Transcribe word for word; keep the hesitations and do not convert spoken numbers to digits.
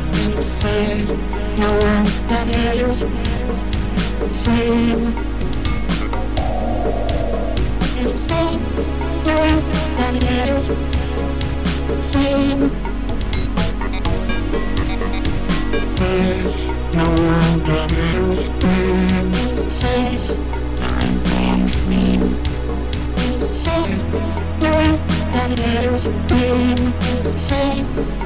No one that is the same. In space, no one that is the same. There's no one that is the same. In space, time and me. In space, no one that is the same. In space.